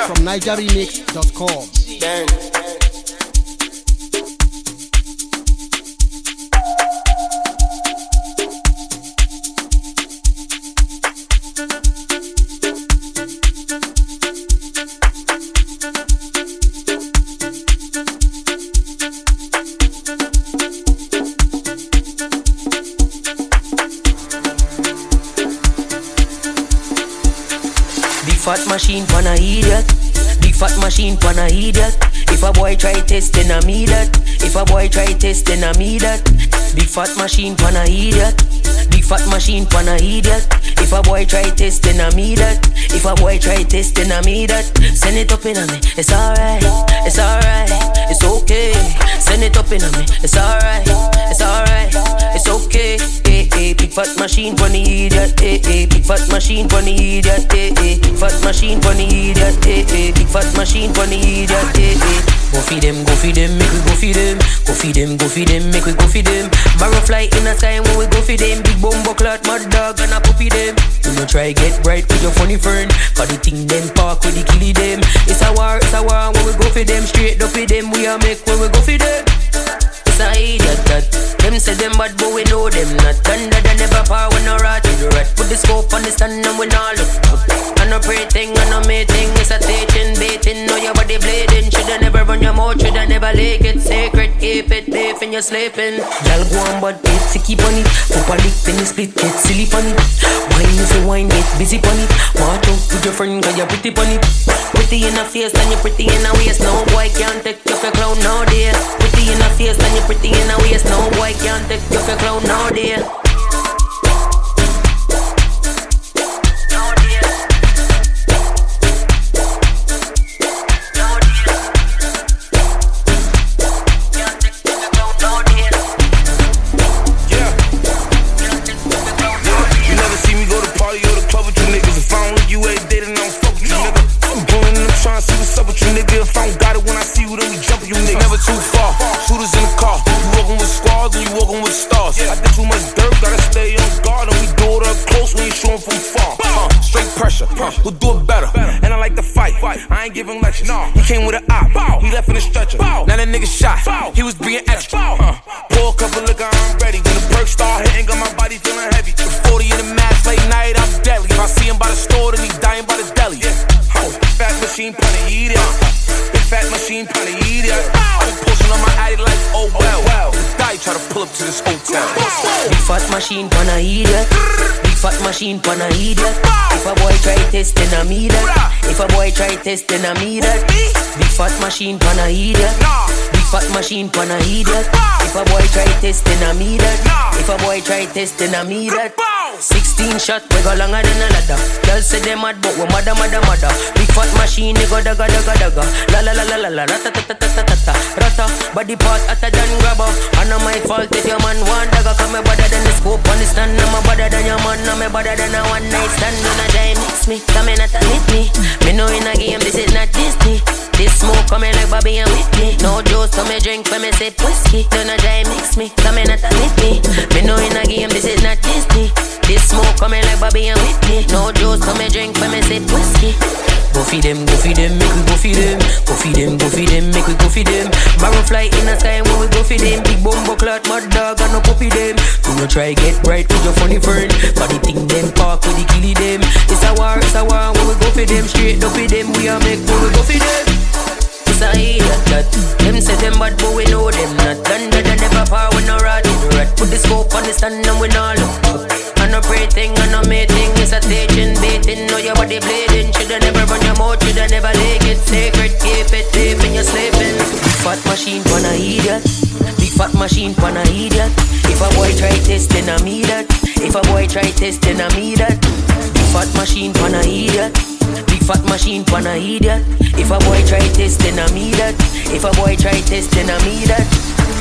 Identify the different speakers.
Speaker 1: from NigerRemix.com.
Speaker 2: Bang.
Speaker 3: Fat machine pan a idiot. Big fat machine pan a idiot. If a boy try test then I me that. If a boy try test then I me that. Big fat machine pan a idiot. Big fat machine pan a idiot. If a boy try test then I me that. If a boy try test then I me that. Send it up in on me. It's alright. It's alright. It's okay. Send it up in on me. It's alright. It's alright. It's okay. Hey, hey. Big fat machine pan a idiot. Hey, hey. Big fat machine pan a idiot. Hey, hey. Fat machine pon the idiot, eh, eh. Big fat machine pon the idiot, eh, eh. Go feed them, make we go feed them. Go feed them, make we go feed them. Barrow fly in the sky when we go feed them. Big bumbo clot, mad dog and a puppy them. Do not try get bright with your funny friend. Cause the thing them park with the killie them. It's a war when we go feed them. Straight up with them, we a make when we go feed them. It's a idiot that. Them say them bad but we know them not. Thunder they never power when no rat in the rat. Put the scope on the stand and we not look. I no pray thing, I no make thing. It's a teaching, baiting, know your body bleeding. Shoulda never run your mouth, shoulda never lick it. Sacred, keep it safe when you're sleeping. Y'all go on but it's to keep on it. Pop a lick, then you split, get silly on it. Wine if you wine, get busy on it. March out with your friend, cause you're pretty on it. Pretty in the face, and you're pretty in the waist. No boy can't take you for clown nowadays. Pretty in the face, and you're pretty in the waist. No boy can't take you for clown nowadays.
Speaker 4: Too far, shooters in the car. You walking with scars and you walking with stars. I did too much dirt, gotta stay on guard. And we do it up close when you shooting from far. Straight pressure, we'll do it better. And I like to fight. I ain't giving lectures. He came with an op, he left in a stretcher. Now that nigga shot, he was being extra. Pour a couple liquor, I'm ready. When the perks start hitting, got my body feeling heavy. The 40 in the mask, late night, I'm deadly. If I see him by the store, then he dying by the deli. Fat machine, punny, eat it. Big fat machine, punny, eat it. I'm pushing on my addy like, oh well. The guy try to pull up to this hotel.
Speaker 3: Big fat machine, pan a idiot. Big fat machine, pan a idiot. If a boy try test, then I me that. If a boy try test, then I me that. Big fat machine, pan a idiot. Big fat machine, pan a idiot. If a boy try test, then I me that. If a boy try test, then I me that. 16 shot, we go longer than a ladder. Girls say they mad, but we mother. Big fat machine, they go daga. La la la la la la, rata ta ta ta ta ta. Rata, body part hotter than grabber. And not my fault if your man want daga. Cause me better than the scope on the stand. I'm better than your man, I'm better than a one night stand. None of them mix me, come in at a hit me. Me know in a game, this is not Disney. This smoke coming like Bobby and Whitney. No juice, so me drink when me sip whiskey. None of them mix me, come in at a hit me. Me know in a game, this is not Disney. This smoke coming like Bobby and Whitney. No juice, so me drink when me sip whiskey. Go feed them, make we go feed them. Go feed them, make we go feed them. Barrow fly in the sky when we go feed them. Big bumbo clot, mad dog and no puppy them. Do not try get bright with your funny friend. But the thing them park with the killie them. It's a war when we go feed them. Straight up with them, we a make when we go feed them. It's a idiot that. Them say them bad but we know them not. Thunder they never power when no rat in the rat. Put the scope on the stand and we not look. I no pray thing, I no make thing. It's a teaching, baiting, know your body bleeding. Shoulda never run your mouth, shoulda never lick it. Sacred, keep it safe when you're sleeping. Big fat machine pan a idiot. Big fat machine pan a idiot. If a boy try test, then I me that. If a boy try test, then I me that. Big fat machine pan a idiot. Big fat machine pan a idiot. If a boy try test, then I me that. If a boy try test, then I me that.